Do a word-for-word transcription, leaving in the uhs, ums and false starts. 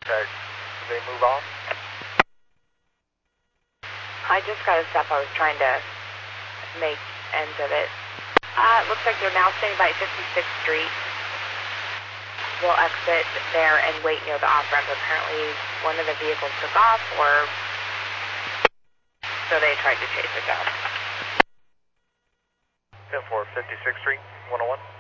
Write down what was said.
Okay. Did they move off? I just got a stop. I was trying to make ends of it. Uh, it looks like they're now standing by fifty-sixth Street. We'll exit there and wait near the off-ramp. Apparently one of the vehicles took off, or so they tried to chase it down. ten four, fifty-sixth Street, one oh one.